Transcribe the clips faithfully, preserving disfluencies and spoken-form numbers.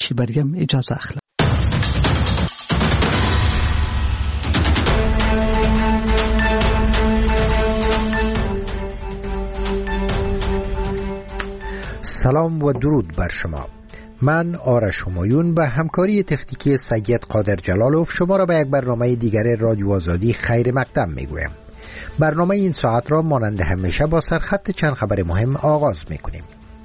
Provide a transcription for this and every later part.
چی برگم اجازه اخلم. سلام و درود بر شما. من آرش همایون به همکاری تکنیکی سید قادر جلالوف شما را به یک برنامه دیگر رادیو آزادی خیر مقدم میگویم. برنامه این ساعت را مانند همیشه با سرخط چند خبر مهم آغاز میکنیم.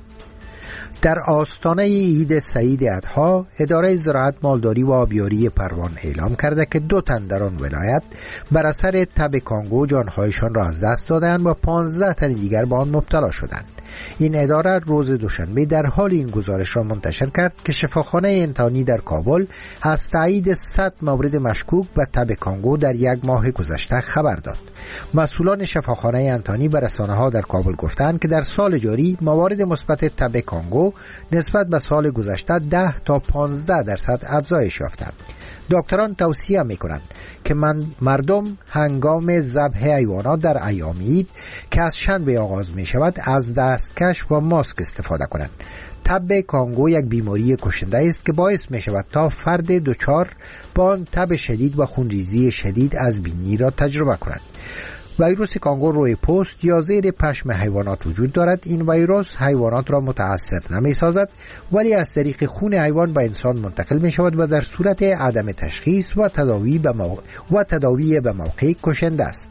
در آستانه عید سعید اضحی، اداره زراعت، مالداری و آبیاری پروان اعلام کرده که دو تن در آن ولایت بر اثر تب کانگو جانهایشان را از دست دادند و پانزده تن دیگر به آن مبتلا شدند. این اداره روز دوشنبه در حال این گزارش را منتشر کرد که شفاخانه انتانی در کابل از تایید صد مورد مشکوک به تب کانگو در یک ماه گذشته خبر داد. مسئولان شفاخانه انتانی به رسانه‌ها در کابل گفتند که در سال جاری موارد مثبت تب کانگو نسبت به سال گذشته ده تا پانزده درصد افزایش یافته. دکتران توصیه میکنند که من مردم هنگام ذبح حیوانات در ایام عید که از شنبه آغاز می شود از دستکش و ماسک استفاده کنند. تب کانگو یک بیماری کشنده است که باعث می شود تا فرد دچار با آن تب شدید و خونریزی شدید از بینی را تجربه کنند. ویروس کانگو روی پوست یا زیر پشم حیوانات وجود دارد. این ویروس حیوانات را متاثر نمی سازد ولی از طریق خون حیوان به انسان منتقل می شود و در صورت عدم تشخیص و تداوی به موقع و تداوی به موقع کشنده است.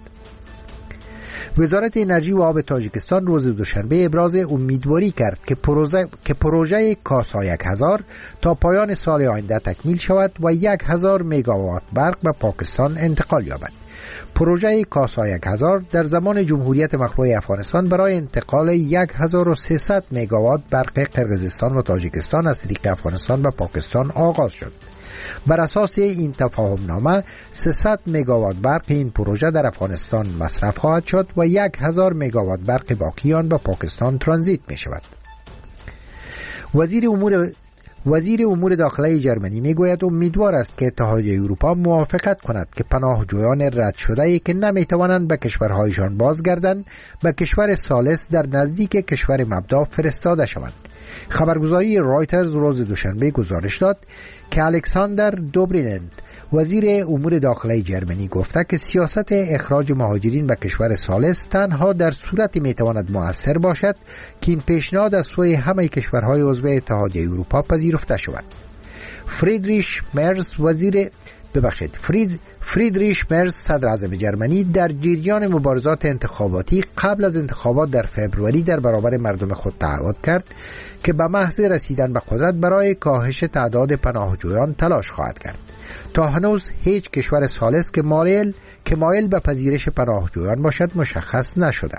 وزارت انرژی و آب تاجیکستان روز دوشنبه ابراز امیدواری کرد که پروژه که پروژه کاسا یک هزار تا پایان سال آینده تکمیل شود و یک هزار مگاوات برق به پاکستان انتقال یابد. پروژه کاسا یک هزار در زمان جمهوریت مخلوع افغانستان برای انتقال یک هزار و سیصد مگاوات برق قرقیزستان و تاجیکستان از طریق افغانستان به پاکستان آغاز شد. بر اساس این تفاهم نامه سیصد مگاوات برق این پروژه در افغانستان مصرف خواهد شد و یک هزار مگاوات برق باقی آن به پاکستان ترانزیت می شود. وزیر امور وزیر امور داخلی جرمنی میگوید امیدوار است که اتحادیه اروپا موافقت کند که پناهجویان رد شده‌ای که نمیتوانند به کشورهایشان بازگردند به کشور ثالث در نزدیک کشور مبدا فرستاده شوند. خبرگزاری رایترز روز دوشنبه گزارش داد که الکساندر دوبرینند وزیر امور داخلی جرمنی گفته که سیاست اخراج مهاجرین به کشور ثالث تنها در صورتی میتواند مؤثر باشد که این پیشنهاد از سوی همه کشورهای عضو اتحادیه اروپا پذیرفته شود. فریدریش مرز وزیر ببخشید فرید فریدریش مرز صدر اعظم جرمنی در جریان مبارزات انتخاباتی قبل از انتخابات در فوریه در برابر مردم خود تعهد کرد که به محض رسیدن به قدرت برای کاهش تعداد پناهجویان تلاش خواهد کرد. تا هنوز هیچ کشور ثالث که مایل که مایل به پذیرش پناهجویان باشد مشخص نشده.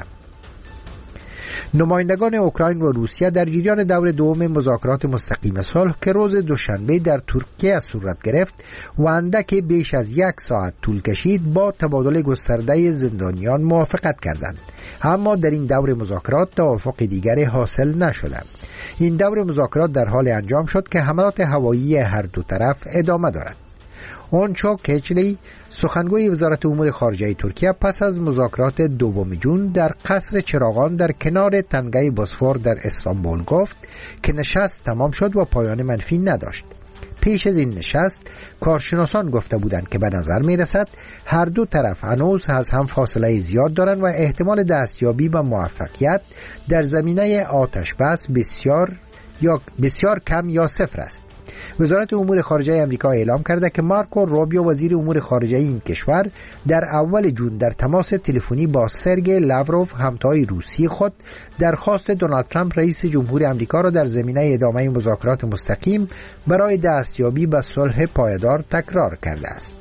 نمایندگان اوکراین و روسیه در جریان دور دوم مذاکرات مستقیم صلح که روز دوشنبه در ترکیه صورت گرفت و اندک بیش از یک ساعت طول کشید با تبادل گسترده زندانیان موافقت کردند، اما در این دور مذاکرات توافق دیگری حاصل نشده. این دور مذاکرات در حال انجام شد که حملات هوایی هر دو طرف ادامه دارد. اونچو کچلی سخنگوی وزارت امور خارجه ترکیه پس از مذاکرات دوم جون در قصر چراغان در کنار تنگه بوسفور در استانبول گفت که نشست تمام شد و پایان منفی نداشت. پیش از این نشست کارشناسان گفته بودند که به نظر می رسد هر دو طرف هنوز از هم فاصله زیاد دارند و احتمال دستیابی به موفقیت در زمینه آتش بس بسیار یا بسیار کم یا صفر است. وزارت امور خارجه امریکا اعلام کرده که مارکو روبیو وزیر امور خارجه این کشور در اول جون در تماس تلفنی با سرگئی لاوروف همتای روسی خود درخواست دونالد ترامپ رئیس جمهور امریکا را در زمینه ادامه مذاکرات مستقیم برای دستیابی به صلح پایدار تکرار کرده است.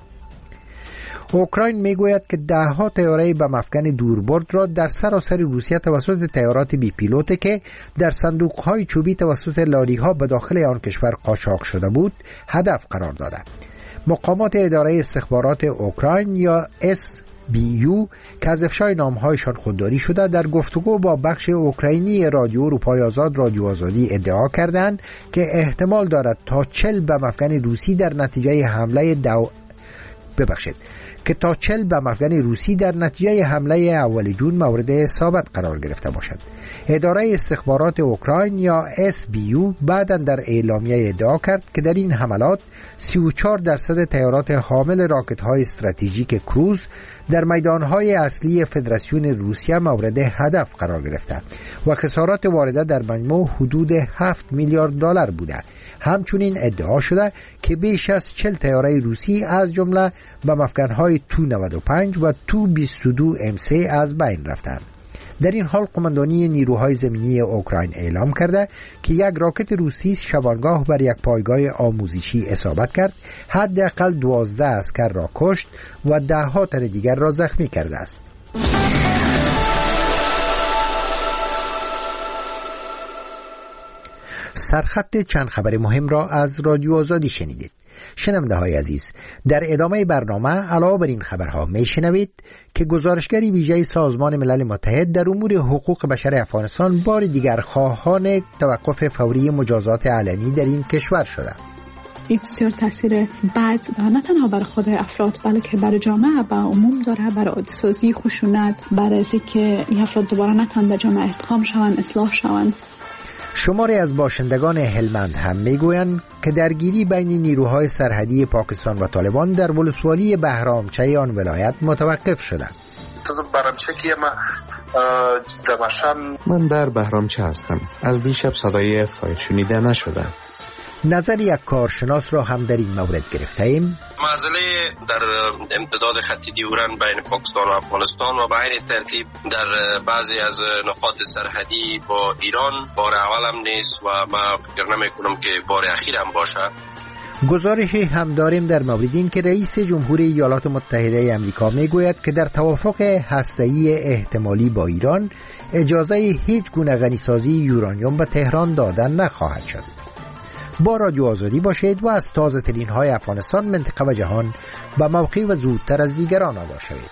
اوکراین میگوید که ده ها طیاره به مفکن دوربرد را در سراسر روسیه توسط طیارات بی پیلوت که در صندوق‌های چوبی توسط لاری‌ها به داخل آن کشور قاچاق شده بود هدف قرار داده. مقامات اداره استخبارات اوکراین یا اس بی یو که از افشای نامهایشان خودداری شده در گفتگو با بخش اوکراینی رادیو اروپای آزاد رادیو آزادی ادعا کردند که احتمال دارد تا چل به مفکن روسی در نتیجه حمله دو... ببخشید که تا چهل بم افغان روسی در نتیجه حمله اول جون مورد اصابت قرار گرفته باشد. اداره استخبارات اوکراین یا اس بی یو بعداً در اعلامیه ادعا کرد که در این حملات سی و چهار درصد تیارات حامل راکت‌های استراتژیک کروز در میدانهای اصلی فدراسیون روسیه مورد هدف قرار گرفته و خسارات وارده در مجموع حدود هفت میلیارد دلار بوده. همچنین ادعا شده که بیش از چهل طیاره روسی از جمله بم افکن‌های تو نود و پنج و تو بیست و دو ام سه از بین رفتند. در این حال قماندانی نیروهای زمینی اوکراین اعلام کرده که یک راکت روسی شبانگاه بر یک پایگاه آموزشی اصابت کرد، حداقل دوازده عسکر را کشت و ده ها تن دیگر را زخمی کرده است. سرخط چند خبر مهم را از رادیو آزادی شنیدید. شنونده های عزیز، در ادامه برنامه علاوه بر این خبرها می شنوید که گزارشگری ویژه سازمان ملل متحد در امور حقوق بشر افغانستان بار دیگر خواهان توقف فوری مجازات علنی در این کشور شده. این بسیار تاثیر بد نه تنها بر خود افراد بلکه بر جامعه و عموم داره، بر عادی سازی خشونت، برای اینکه این افراد دوباره نتوان به جامعه ادغام شوند، اصلاح شوند. شماری از باشندگان هلمند هم میگویند که درگیری بین نیروهای سرحدی پاکستان و طالبان در ولسوالی بهرامچه آن ولایت متوقف شده. من در بهرامچه هستم. از دیشب صدای فایر شنیده نشده. نظر یک کارشناس را هم در این مورد گرفته ایم. معضله در امتداد خط دیورن بین پاکستان و افغانستان و به این ترتیب در بعضی از نقاط سرحدی با ایران بار اول هم نیست و من فکر نمی کنم که بار اخیر هم باشه. گزارش هم داریم در مورد این که رئیس جمهور ایالات متحده آمریکا میگوید که در توافق هسته‌ای احتمالی با ایران اجازه هیچ گونه غنیسازی یورانیوم به تهران دادن نخواهد شد. با رادیو آزادی باشید و از تازه ترین های افغانستان، منطقه و جهان به موقع و زودتر از دیگران آگاه شوید.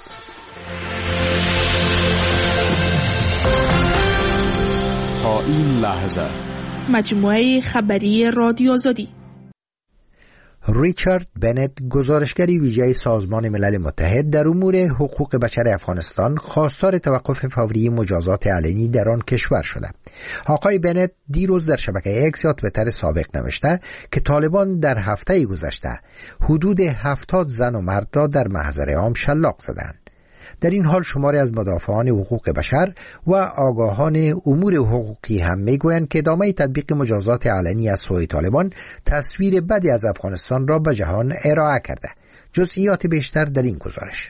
تا این لحظه مجموعه خبری رادیو آزادی. ریچارد بنت، گزارشگری ویژه سازمان ملل متحد در امور حقوق بشر افغانستان، خواستار توقف فوری مجازات علنی در آن کشور شده. آقای بنت دیروز در شبکه اکس یا توییتر سابق نوشته که طالبان در هفته گذشته حدود هفتاد زن و مرد را در محضر عام شلاق زدند. در این حال شماری از مدافعان حقوق بشر و آگاهان امور حقوقی هم میگویند که ادامه تطبیق مجازات علنی از سوی طالبان تصویر بدی از افغانستان را به جهان ارائه کرده. جزئیات بیشتر در این گزارش.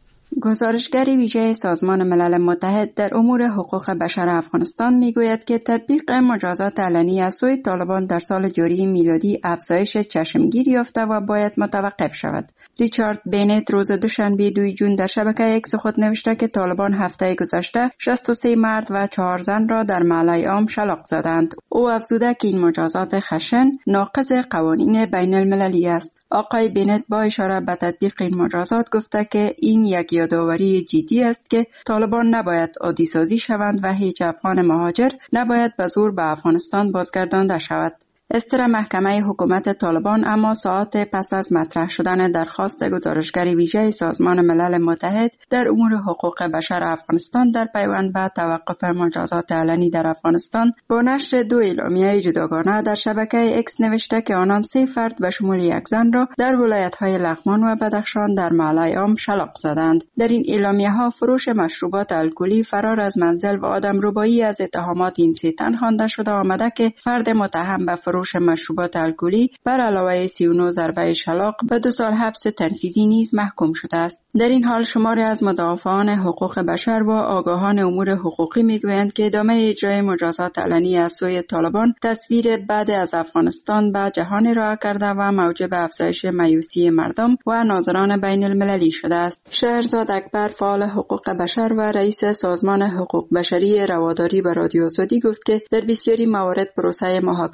گزارشگر ویژه سازمان ملل متحد در امور حقوق بشر افغانستان میگوید که تطبیق مجازات علنی از سوی طالبان در سال جاری میلادی افزایش چشمگیر یافته و باید متوقف شود. ریچارد بنت روز دوشنبه دوم جون در شبکه اکس خود نوشته که طالبان هفته گذشته شصت و سه مرد و چهار زن را در محله عام شلاق زدند. او افزوده که این مجازات خشن ناقض قوانین بین المللی است. آقای بنت با اشاره به تطبیق این مجازات گفته که این یک یادآوری جدی است که طالبان نباید عادی سازی شوند و هیچ افغان مهاجر نباید به زور به افغانستان بازگردانده شود. استر محکمه حکومت طالبان اما ساعات پس از مطرح شدن درخواست گزارشگر ویژه سازمان ملل متحد در امور حقوق بشر افغانستان در پیوند به توقف مجازات علنی در افغانستان با نشر دو اعلامیه جداگانه در شبکه اکس نوشته که آنان سه فرد به شمول یک زن را در ولایت‌های لغمان و بدخشان در محله عام شلاق زدند. در این اعلامیه‌ها فروش مشروبات الکلی، فرار از منزل و آدمربایی از اتهامات این سه تن خوانده شده آمده که فرد متهم به فروش مشروبات الکلی بر علاوه سی و نه ضربه شلاق به دو سال حبس تنفیذی نیز محکوم شده است. در این حال شماری از مدافعان حقوق بشر و آگاهان امور حقوقی میگویند که ادامه اجرای مجازات علنی از سوی طالبان تصویر بعد از افغانستان به جهان ارائه کرده و موجب افزایش مایوسی مردم و ناظران بین المللی شده است. شهرزاد اکبر، فعال حقوق بشر و رئیس سازمان حقوق بشری رواداری به رادیو آزادی گفت که در بسیاری موارد پروسه محاکمه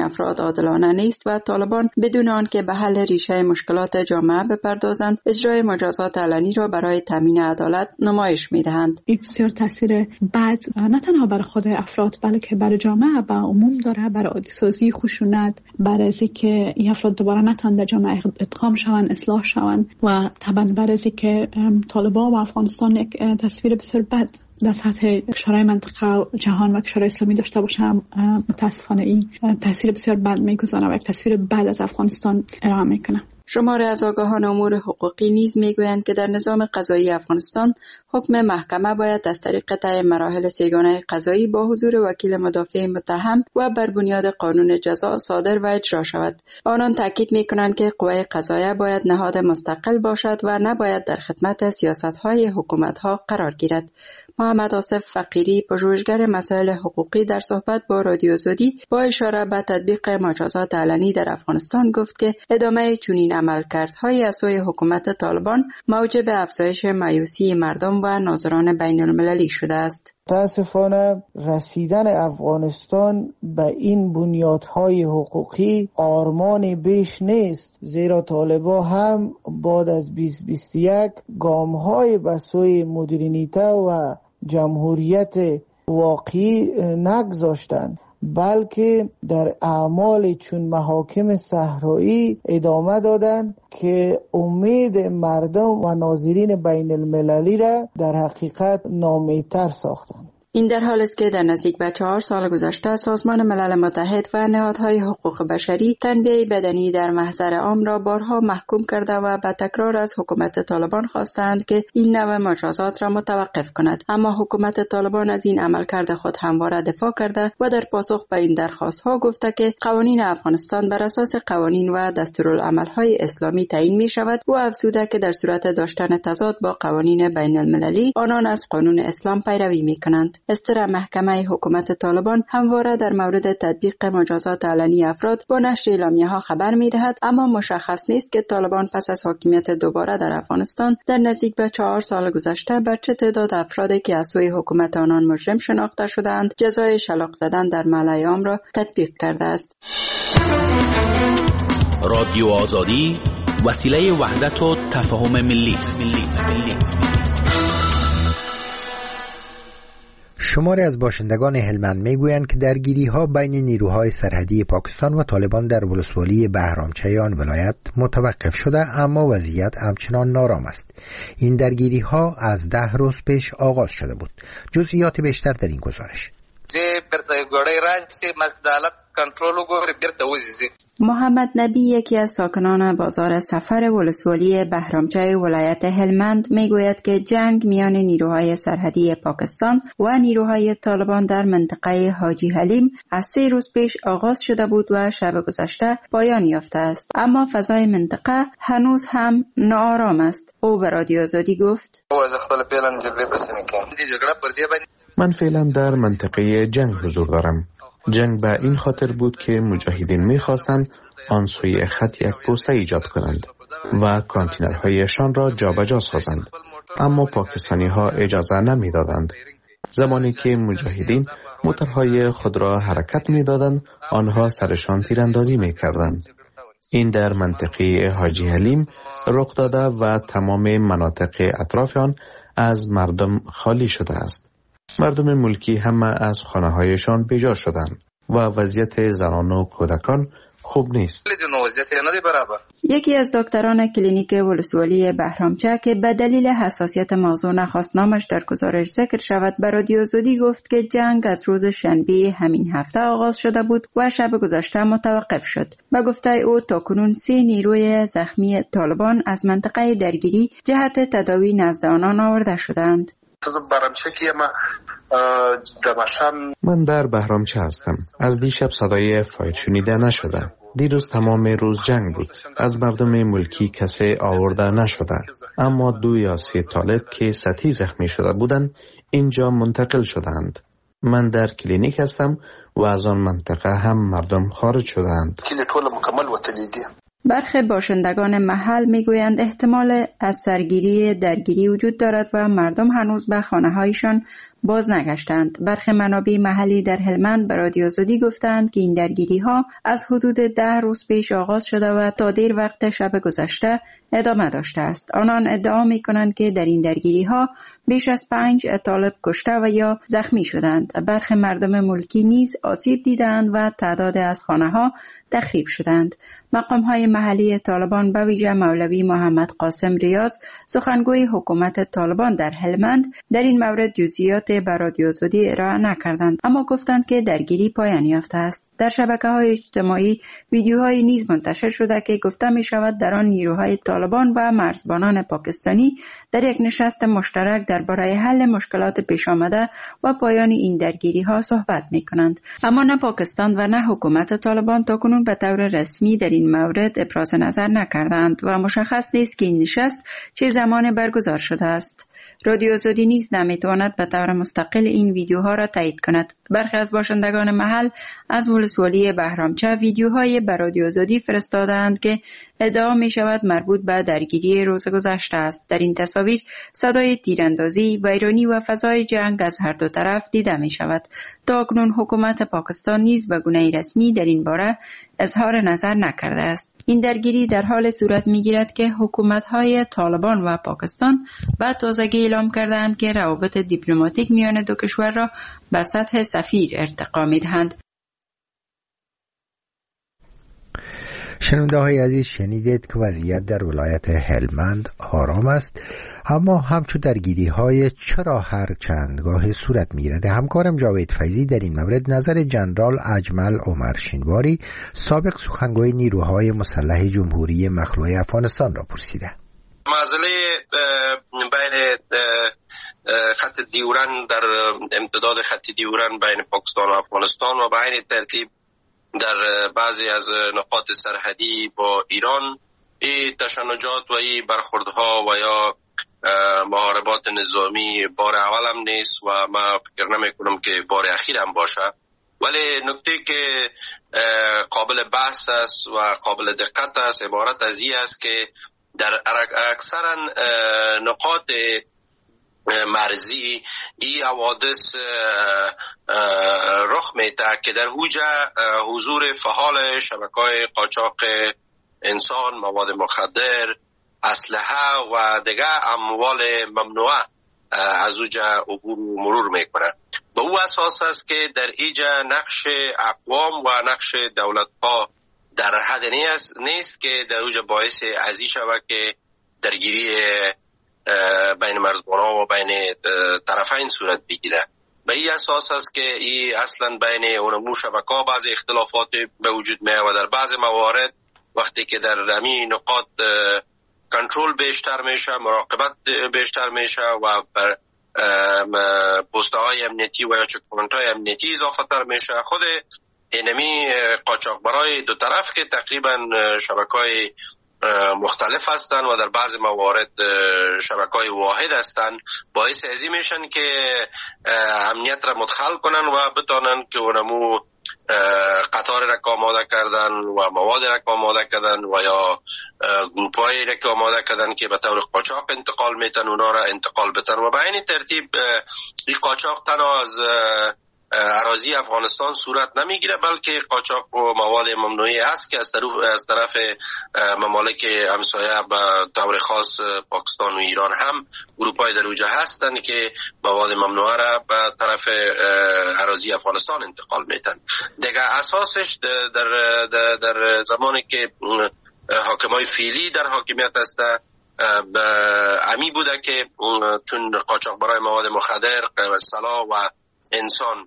افراد عادلانه نیست و طالبان بدون آنکه به حل ریشه مشکلات جامعه بپردازند اجرای مجازات علنی را برای تامین عدالت نمایش می‌دهند. این بسیار تاثیر بد نه تنها برای خود افراد بلکه برای جامعه و عموم داره، برای عادی‌سازی خشونت، برای اینکه این افراد دوباره نتوانند در جامعه ادغام شوند، اصلاح شوند و طبعا برای اینکه طالبان و افغانستان یک تصویر بسیار بد در سطح کشورهای منطقه و جهان و کشورهای اسلامی داشته باشم. متاسفانه این تاثیر بسیار بد میگذاره و یک تصویر بد از افغانستان ارائه میکنه. شماری از آگاهان امور حقوقی نیز میگویند که در نظام قضایی افغانستان حکم محکمه باید از طریق طی مراحل سیگانه قضایی با حضور وکیل مدافع متهم و بر بنیاد قانون جزا صادر و اجرا شود. آنان تاکید میکنند که قوه قضاییه باید نهاد مستقل باشد و نباید در خدمت سیاست‌های حکومت‌ها قرار گیرد. محمد آصف فقیری، پژوهشگر مسائل حقوقی، در صحبت با رادیو زودی با اشاره به تطبیق مجازات علنی در افغانستان گفت که ادامه چنین عملکردهای از سوی حکومت طالبان موجب افزایش مایوسی مردم و ناظران بین المللی شده است. متاسفانه رسیدن افغانستان به این بنیادهای حقوقی آرمان بیش نیست، زیرا طالبان هم بعد از بیست بیست و یک گام‌های به سوی مدرنیته و جمهوریت واقعی نگذاشتند، بلکه در اعمال چون محاکم صحرایی ادامه دادند که امید مردم و ناظرین بین المللی را در حقیقت ناامیدتر ساختند. این در حال است که در نزدیک به چهار سال گذشته سازمان ملل متحد و نهادهای حقوق بشری تنبیه بدنی در محضر عام را بارها محکوم کرده و به تکرار از حکومت طالبان خواستند که این نوع مجازات را متوقف کند، اما حکومت طالبان از این عملکرد خود همواره دفاع کرده و در پاسخ به این درخواست‌ها گفته که قوانین افغانستان بر اساس قوانین و دستورالعمل‌های اسلامی تعیین می‌شود و افزوده که در صورت داشتن تضاد با قوانین بین المللی آنان از قانون اسلام پیروی می‌کنند. استر محکمه حکومت طالبان همواره در مورد تطبیق مجازات علنی افراد با نشر اعلامیه‌ها خبر می‌دهد، اما مشخص نیست که طالبان پس از حاکمیت دوباره در افغانستان در نزدیک به چهار سال گذشته بر چه تعداد افرادی که از سوی حکومت آنان مجرم شناخته شدند جزای شلاق زدن در ملأ عام را تطبیق کرده است. رادیو آزادی وسیله وحدت و تفاهم ملی است. شماری از باشندگان هلمند میگویند که درگیری‌ها بین نیروهای سرحدی پاکستان و طالبان در ولسوالی بهرامچه آن ولایت متوقف شده، اما وضعیت همچنان نارام است. این درگیری‌ها از ده روز پیش آغاز شده بود. جزئیات بیشتر در این گزارش. محمد نبی، یکی از ساکنان بازار سفر ولسوالی بهرامچه ولایت هلمند، میگوید که جنگ میان نیروهای سرحدی پاکستان و نیروهای طالبان در منطقه حاجی حلیم از سه روز پیش آغاز شده بود و شب گذشته پایان یافته است، اما فضای منطقه هنوز هم ناآرام است. او به رادیو آزادی گفت: من فعلا در منطقه جنگ حضور دارم. جنگ به این خاطر بود که مجاهدین می‌خواستند آن سوی خط یک پوسته ایجاد کنند و کانتینرهایشان را جابجا سازند، اما پاکستانی ها اجازه نمی‌دادند. زمانی که مجاهدین موتورهای خود را حرکت می‌دادند، آنها سرشان تیراندازی می‌کردند. این در منطقه حاجی حلیم رخ داده و تمام مناطق اطراف آن از مردم خالی شده است. مردم ملکی همه از خانه‌هایشان بیجار شدند و وضعیت زنان و کودکان خوب نیست. یکی از دکتران کلینیک ولسوالی بهرامچه که به دلیل حساسیت موضوع نخواست نامش در گزارش ذکر شود، به رادیو آزادی گفت که جنگ از روز شنبه همین هفته آغاز شده بود و شب گذشته متوقف شد. به گفته او تاکنون سه نیروی زخمی طالبان از منطقه درگیری جهت تداوی نزد آنان آورده شدند. من در بهرامچه هستم. از دیشب صدای فایر شنیده نشده. دیروز تمام روز جنگ بود. از مردم ملکی کسی آورده نشده، اما دو یا سه طالب که سطحی زخمی شده بودند اینجا منتقل شدند. من در کلینیک هستم و از آن منطقه هم مردم خارج شدند. برخی باشندگان محل میگویند احتمال از سرگیری درگیری وجود دارد و مردم هنوز به خانه‌هایشان باز نگشتند. برخی منابع محلی در هلمند به رادیو آزادی گفتند که این درگیری ها از حدود ده روز پیش آغاز شده و تا دیر وقت شب گذشته ادامه داشته است. آنان ادعا می کنند که در این درگیری ها بیش از پنج طالب کشته و یا زخمی شدند. برخی مردم ملکی نیز آسیب دیدند و تعداد از خانه ها تخریب شدند. مقام های محلی طالبان به ویژه مولوی محمد قاسم ریاض سخنگوی حکومت طالبان در هلمند در این مورد جزئیات به رادیو آزادی ارائه نکردند، اما گفتند که درگیری پایان یافته است. در شبکه‌های اجتماعی ویدیوهایی نیز منتشر شده که گفته می شود در آن نیروهای طالبان و مرزبانان پاکستانی در یک نشست مشترک درباره حل مشکلات پیش آمده و پایان این درگیری ها صحبت می کنند. اما نه پاکستان و نه حکومت طالبان تاکنون به طور رسمی در این مورد ابراز نظر نکردند و مشخص نیست که این نشست چه زمان برگزار شده است. رادیو آزادی نیز نمیتواند به طور مستقل این ویدیوها را تایید کند. برخی از باشندگان محل از ولسوالی بهرامچه ویدیوهای به رادیو آزادی فرستادند که ادعا می شود مربوط به درگیری روز گذشته است. در این تصاویر صدای تیراندازی، ویرانی و فضای جنگ از هر دو طرف دیده می شود. تا اکنون حکومت پاکستان نیز به گونه رسمی در این باره اظهار نظر نکرده است. این درگیری در حال صورت می گیرد که حکومت‌های طالبان و پاکستان به تازگی اعلام کردند که روابط دیپلماتیک میان دو کشور را به سطح سفیر ارتقا می دهند. شنونده های عزیز، شنیدید که وضعیت در ولایت هلمند آرام است، اما همچون درگیری های چرا هر چندگاه صورت می‌گیرد. همکارم جاوید فیضی در این مورد نظر جنرال اجمل عمر شینواری سابق سخنگوی نیروهای مسلح جمهوری مخلوع افغانستان را پرسیده. معضله بین خط دیورن در امتداد خط دیورن بین پاکستان و افغانستان و به عین ترتیب در بعضی از نقاط سرحدی با ایران این تشنجات و این برخوردها و یا محاربات نظامی بار اول هم نیست و من فکر نمی کنم که بار اخیر هم باشه، ولی نکته که قابل بحث است و قابل دقت است عبارت از این است که در اکثرا نقاط مرزی این حوادث رخ میده که در اوجه حضور فعال شبکه‌های قاچاق انسان، مواد مخدر، اسلحه و دیگر اموال ممنوعه از اوجه عبور و مرور میکنه. به او اساس است که در اینجا نقش اقوام و نقش دولت‌ها در حد نیست که در اوجه باعث ازی شود که درگیری بین مرزبان‌ها و بین طرفین صورت بگیره. به این اساس است که این اصلا بین اونمو شبکه‌ها بعضی اختلافات به وجود میاد و در بعض موارد وقتی که در همین نقاط کنترل بیشتر میشه، مراقبت بیشتر میشه و بر پست‌های امنیتی و یا چک‌پوینت‌های امنیتی اضافه تر میشه. خود اینمی قاچاقبرای دو طرف که تقریبا شبکه‌های مختلف هستند و در بعض موارد شبکه‌های واحد هستند، باعث ازی میشن که امنیت را مدخل کنن و بتانن که اونمو قطار را آماده کردن و مواد را آماده کردن و یا گروپ‌های را آماده کردن که به طور قاچاق انتقال میتن اونا را انتقال بتن و به این ترتیب این قاچاق تنها از اراضی افغانستان صورت نمیگیره بلکه قاچاق و مواد ممنوعی است که از طرف از طرف ممالک همسایه به طور خاص پاکستان و ایران هم گروپ‌های در اوجه هستند که مواد ممنوعه را به طرف اراضی افغانستان انتقال میتن. دیگه اساسش در در, در زمانی که حاکمای فعلی در حاکمیت هست امی بوده که چون قاچاق برای مواد مخدر، سلاح و انسان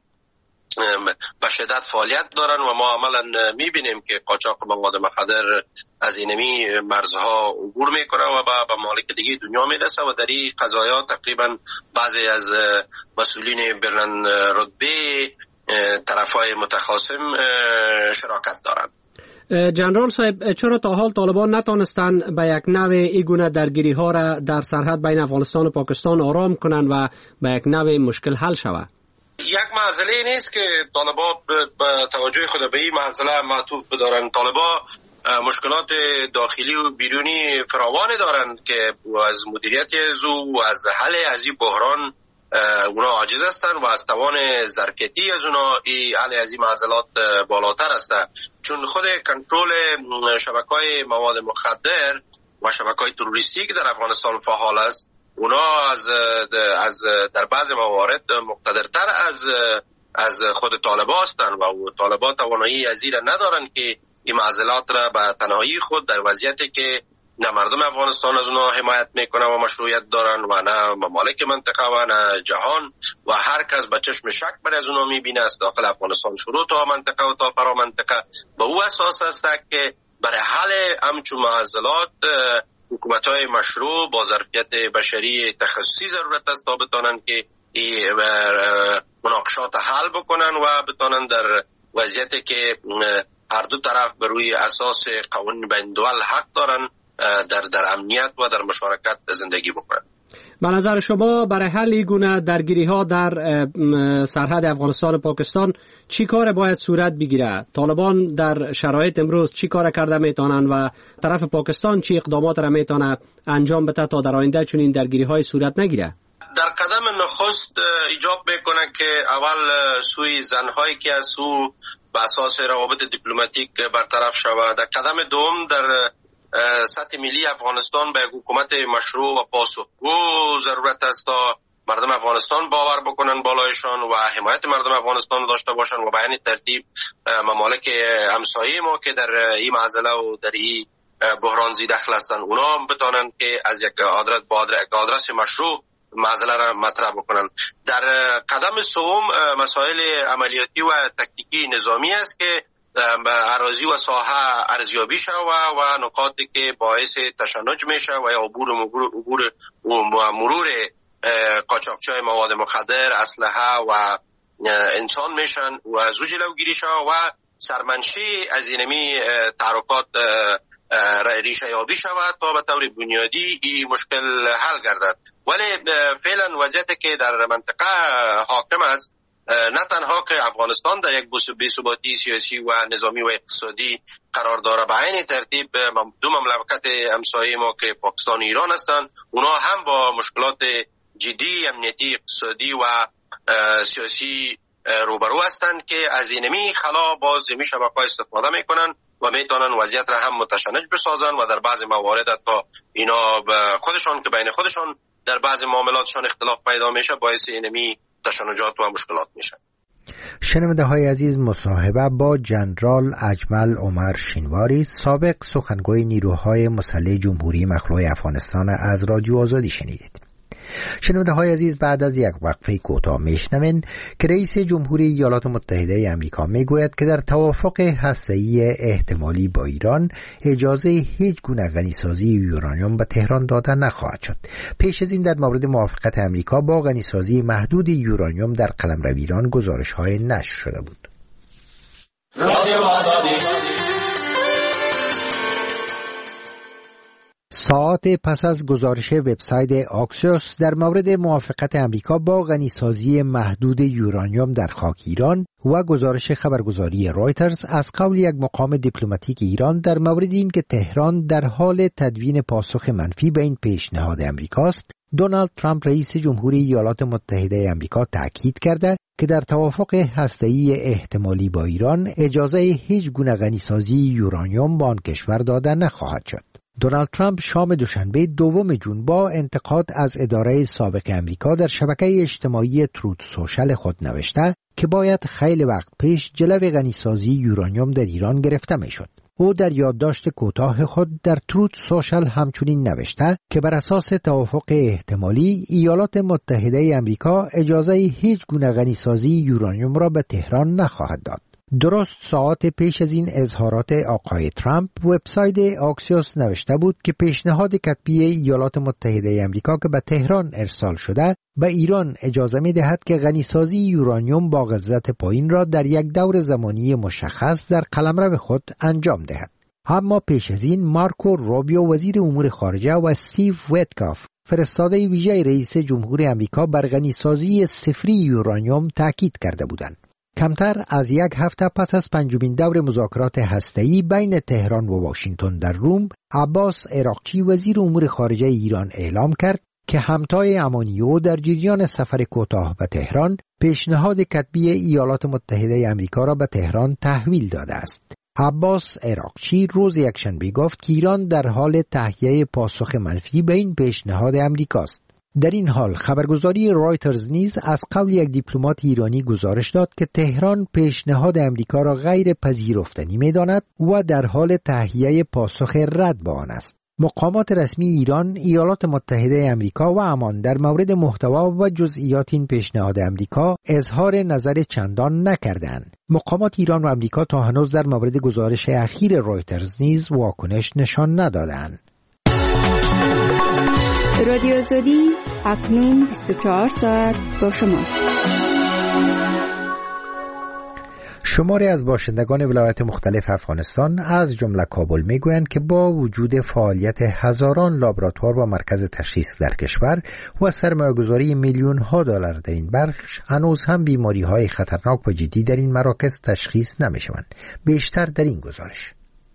به شدت فعالیت دارن و ما عملا میبینیم که قاچاق مواد مخدر از اینمی مرزها عبور میکنه و به ممالک دیگه دنیا میرسه و در این قضایا تقریبا بعضی از مسئولین بلند رتبه طرفای متخاصم شراکت دارند. جنرال صاحب، چرا تا حال طالبان نتانستن به یک نوع این گونه درگیری ها را در سرحد بین افغانستان و پاکستان آرام کنند و به یک نوع مشکل حل شود؟ یک معضله نیست که طالبان به توجه خود به این معضله معطوف بدارن. طالبان مشکلات داخلی و بیرونی فراوان دارند که از مدیریت زو و از حل از این بحران اونا عاجز هستند و از توان ظرفیتی از اونا این حل از این معضلات بالاتر است، چون خود کنترل شبکه‌های مواد مخدر و شبکه‌های تروریستی که در افغانستان فعال است اونا از از در بعض موارد مقتدرتر از از خود طالبان هستند و طالبان توانایی از این ندارند که این معضلات را به تنهایی خود در وضعیتی که نه مردم افغانستان از اونا حمایت میکنه و مشروعیت دارن و نه ممالک منطقه و نه جهان و هر کس به چشم شک بر از اونا میبینه است داخل افغانستان شروع تا منطقه و تا فرا منطقه به او اساس است که برای حل همچون معضلات حکومت‌های مشروع با ظرفیت بشری تخصصی ضرورت است تا بتانند که این مناقشات حل بکنن و بتانند در وضعیتی که هر دو طرف بر روی اساس قوانین بین الدول حق دارن در در امنیت و در مشارکت زندگی بکنن. به نظر شما برای حل این گونه درگیری‌ها در سرحد افغانستان و پاکستان چی کار باید صورت بگیره؟ طالبان در شرایط امروز چی کار کرده میتونن و طرف پاکستان چی اقدامات را میتونه انجام بده تا در آینده چنین درگیری‌های صورت نگیره؟ در قدم نخست ایجاب میکنه که اول سوی زنهایی که از سو به اساس روابط دیپلماتیک برطرف شود. در قدم دوم در سطح ملی افغانستان به حکومت مشروع و پاسخگو ضرورت است تا مردم افغانستان باور بکنن بالایشان و حمایت مردم افغانستان داشته باشن و به این ترتیب ممالک همسایه ما که در این معضله و در این بحران زی دخل هستن اونا هم بتانن که از یک آدرس با آدرس مشروع معضله را مطرح بکنن. در قدم سوم مسائل عملیاتی و تکتیکی نظامی است که اراضی و ساحه ارزیابی شود و نقاطی که باعث تشنج میشه و یا عبور عبور و مرور قاچاقچی‌های مواد مخدر، اسلحه و انسان میشن و زو جلوگیری شود و سرمنشی از اینمی تحرکات ریشه یابی شود تا به طور بنیادی این مشکل حل گردد. ولی فعلا وضعیتی که در منطقه حاکم است نه تنها که افغانستان در یک بی‌ثباتی سیاسی و نظامی و اقتصادی قرار داره، به عین ترتیب دو مملکت همسایه ما که پاکستان و ایران هستند اونا هم با مشکلات جدی امنیتی، اقتصادی و سیاسی روبرو هستند که از اینمی خلا باز می شبکه‌ها استفاده میکنن و میتونن وضعیت را هم متشنج بسازن و در بعض موارد تا اینا خودشان که بین خودشان در بعض معاملاتشان اختلاف پیدا میشه باعث اینمی تشنجات و مشکلات میشن. شنونده های عزیز، مصاحبه با جنرال اجمل عمر شینواری، سابق سخنگوی نیروهای مسلح جمهوری مخلوع افغانستان، از رادیو آزادی شنیدید. شنونده های عزیز، بعد از یک وقفه کوتاه میشنوین که رئیس جمهوری ایالات متحده آمریکا میگوید که در توافق هسته‌ای احتمالی با ایران اجازه هیچ گونه غنیسازی یورانیوم به تهران داده نخواهد شد. پیش از این در مورد موافقت آمریکا با غنیسازی محدود یورانیوم در قلمرو ایران گزارش‌های نشر شده بود. رادیو آزادی. ساعات پس از گزارش وبسایت آکسیوس در مورد موافقت امریکا با غنیسازی محدود یورانیوم در خاک ایران و گزارش خبرگزاری رایترز از قول یک مقام دیپلماتیک ایران در مورد این که تهران در حال تدوین پاسخ منفی به این پیشنهاد امریکاست، دونالد ترامپ رئیس جمهوری ایالات متحده آمریکا تاکید کرده که در توافق هسته‌ای احتمالی با ایران اجازه هیچ گونه غنیسازی یورانیوم به آن کشور داده نخواهد شد. دونالد ترامپ شام دوشنبه دوم جون با انتقاد از اداره سابق امریکا در شبکه اجتماعی تروت سوشل خود نوشته که باید خیلی وقت پیش جلو غنیسازی یورانیوم در ایران گرفته میشد. او در یادداشت کوتاه خود در تروت سوشل همچنین نوشته که بر اساس توافق احتمالی ایالات متحده آمریکا اجازه هیچ گونه غنیسازی یورانیوم را به تهران نخواهد داد. درست ساعت پیش از این اظهارات آقای ترامپ، وبسایت آکسیوس نوشته بود که پیشنهاد کتبی ایالات متحده آمریکا که به تهران ارسال شده به ایران اجازه می دهد که غنیسازی یورانیوم با غلظت پایین را در یک دور زمانی مشخص در قلمرو خود انجام دهد. اما پیش از این مارکو روبیو وزیر امور خارجه و استیو ویتکاف فرستاده ویژه رئیس جمهور آمریکا بر غنیسازی صفری یورانیوم تاکید کرده بودند. کمتر از یک هفته پس از پنجمین دور مذاکرات هسته‌ای بین تهران و واشنگتن در روم، عباس عراقچی وزیر امور خارجه ایران اعلام کرد که همتای امانیو در جریان سفر کوتاه به تهران پیشنهاد کتبی ایالات متحده آمریکا را به تهران تحویل داده است. عباس عراقچی روز یکشنبه گفت که ایران در حال تهیه پاسخ منفی به این پیشنهاد آمریکاست. در این حال خبرگزاری رایترز نیز از قول یک دیپلمات ایرانی گزارش داد که تهران پیشنهاد آمریکا را غیر پذیرفتنی می‌داند و در حال تهیه پاسخ رد به آن است. مقامات رسمی ایران، ایالات متحده آمریکا و عمان در مورد محتوا و جزئیات این پیشنهاد آمریکا اظهار نظر چندان نکردند. مقامات ایران و آمریکا تا هنوز در مورد گزارش اخیر رایترز نیز واکنش نشان ندادند. رادیو آزادی اکنون بیست و چهار ساعت با شماست. شماری از باشندگان ولایات مختلف افغانستان از جمله کابل میگویند که با وجود فعالیت هزاران لابراتوار و مرکز تشخیص در کشور و سرمایه‌گذاری میلیون ها دلار در این بخش، هنوز هم بیماری های خطرناک و جدی در این مراکز تشخیص نمیشوند. بیشتر در این گزارش.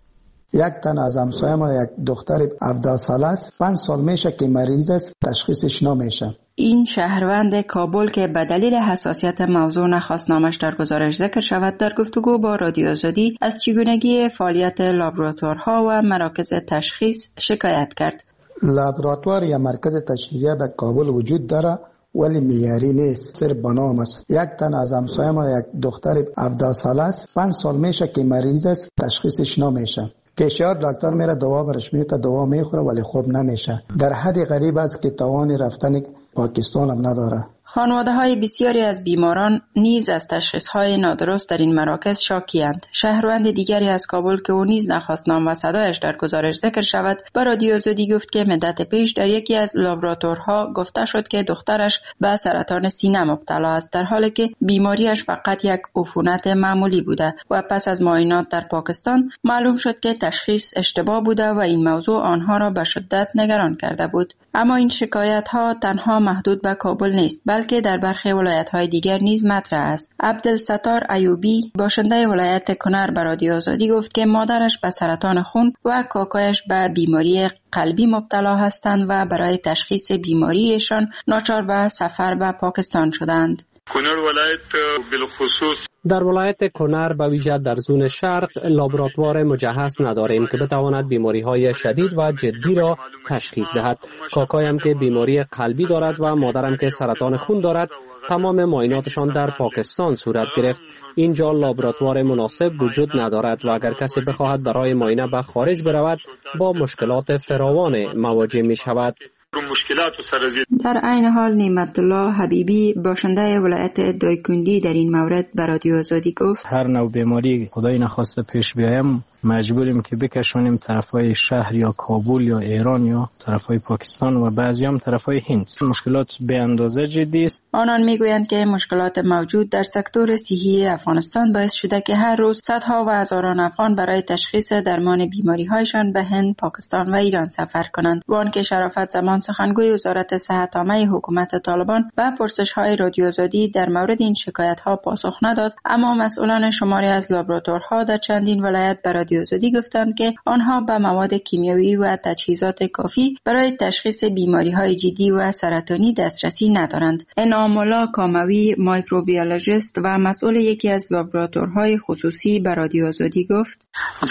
یک تن از همسایه ما یک دختر هفده ساله است، پنج سال میشه که مریض است، تشخیصش نمیشه. این شهروند کابل که به دلیل حساسیت موضوع نخواست نامش در گزارش ذکر شود، در گفتگو با رادیو آزادی از چگونگی فعالیت لابراتوارها و مراکز تشخیص شکایت کرد. لابراتوار یا مرکز تشخیصی در کابل وجود داره ولی معیاری نیست، صرف به نام است. یک تن از همسایه ما یک دختر هفده ساله است، پنج سال میشه که مریض است، تشخیصش نمیشه. پیشیار دکتر میره دوا برش میده، دوا میخوره ولی خوب نمیشه. در حد غریب است که توان رفتن پاکستان هم نداره. خانواده های بسیاری از بیماران نیز از تشخیص های نادرست در این مراکز شاکی‌اند. شهروند دیگری از کابل که او نیز نخواست نام و صدایش در گزارش ذکر شود، با رادیو آزادی گفت که مدت پیش در یکی از لابراتوارها گفته شد که دخترش به سرطان سینه مبتلا است، در حالی که بیماریش فقط یک عفونت معمولی بوده و پس از معاینات در پاکستان معلوم شد که تشخیص اشتباه بوده و این موضوع آنها را به شدت نگران کرده بود. اما این شکایت ها تنها محدود به کابل نیست، بلکه در برخی ولایت‌های دیگر نیز مطرح است. عبدالستار ایوبی باشنده ولایت کنر به رادیو آزادی گفت که مادرش به سرطان خون و کاکایش به بیماری قلبی مبتلا هستند و برای تشخیص بیماریشان ناچار به سفر به پاکستان شدند. کنر ولایت بالخصوص در ولایت کنر به ویژه در زون شرق لابراتوار مجهز نداریم که بتواند بیماری‌های شدید و جدی را تشخیص دهد. کاکایم که بیماری قلبی دارد و مادرم که سرطان خون دارد، تمام معایناتشان در پاکستان صورت گرفت. اینجا لابراتوار مناسب وجود ندارد و اگر کسی بخواهد برای معاینه به خارج برود با مشکلات فراوان مواجه می شود. در عین حال نعمت الله حبیبی باشنده ولایت دایکندی در این مورد به رادیو آزادی گفت هر نوع بیماری خدای نخواسته پیش بیایم مجبوریم که بکشونیم طرفای شهر یا کابل یا ایران یا طرفای پاکستان و بعضی هم طرفای هند. مشکلات به اندازه جدی است. آنان میگویند که مشکلات موجود در سکتور صحی افغانستان باعث شده که هر روز صدها و هزاران افغان برای تشخیص درمان بیماری‌هایشان به هند، پاکستان و ایران سفر کنند. وان که شرافت زمان سخنگوی وزارت صحت عامه حکومت طالبان به پرسش‌های رادیو آزادی در مورد این شکایت‌ها پاسخ نداد، اما مسئولان شماری از لابراتوارها در چندین ولایت به رادیو آزادی گفتند که آنها به مواد کیمیایی و تجهیزات کافی برای تشخیص بیماری‌های جدی و سرطانی دسترسی ندارند. انعام الله کاموی مایکروبیولوژیست و مسئول یکی از لابراتوارهای خصوصی به رادیو آزادی گفت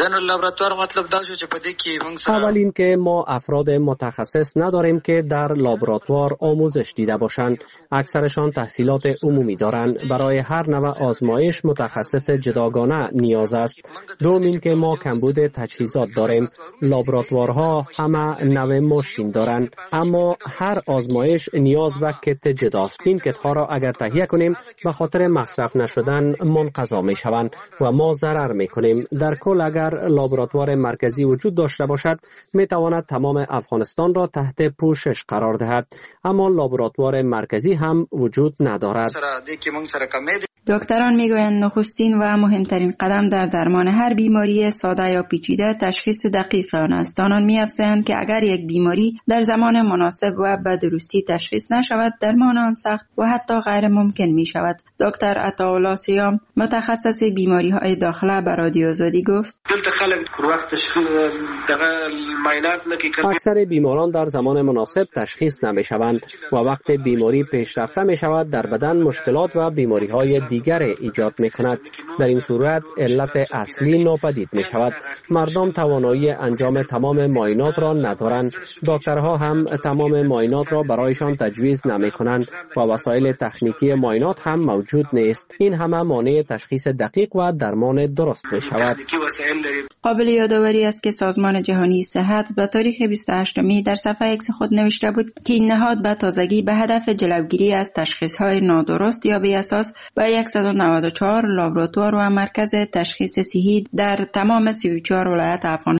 اول این که ما افراد متخصص نداریم که در لابراتوار آموزش دیده باشند. اکثرشان تحصیلات عمومی دارند. برای هر نوع آزمایش متخصص جداگانه نیاز است. دوم این که ما کمبود تجهیزات داریم. لابراتوارها همه نوع ماشین دارند، اما هر آزمایش نیاز به کت جداست. این کت ها را اگر تهیه کنیم به خاطر مصرف نشدن منقضا می شوند و ما ضرر می کنیم. در کل اگر لابراتوار مرکزی وجود داشته باشد می تواند تمام افغانستان را تحت پوشش قرار دهد، اما لابراتوار مرکزی هم وجود ندارد. دکتران میگویند نخستین و مهمترین قدم در درمان هر بیماری ساده یا پیچیده تشخیص دقیق آن است. آنان می‌افزایند که اگر یک بیماری در زمان مناسب و به درستی تشخیص نشود، درمان آن سخت و حتی غیر ممکن می شود. دکتر عطاالله سیام متخصص بیماری‌های داخله به رادیو آزادی گفت: اکثر بیماران در زمان مناسب تشخیص نمی‌شوند و وقتی بیماری پیشرفته می‌شود در بدن مشکلات و بیماری‌های دیگر ایجاد می‌کند. در این صورت علت اصلی ناپدید می‌شود. مردم توانایی انجام تمام معاینات را ندارند. دکترها هم تمام معاینات را برایشان تجویز نمی‌کنند و وسایل تکنیکی معاینات هم موجود نیست. این همه مانع تشخیص دقیق و درمان درست می‌شود. قابل یادآوری است که سازمان جهانی صحت به تاریخ بیست و هشتم می در صفحه ایکس خود نوشته بود که این نهاد به تازگی به هدف جلوگیری از تشخیص‌های نادرست یا بی اساس به صد و نود و چهار لابراتوار و مرکز تشخیص صحی در تمام سی و چهار ولایت افغانستان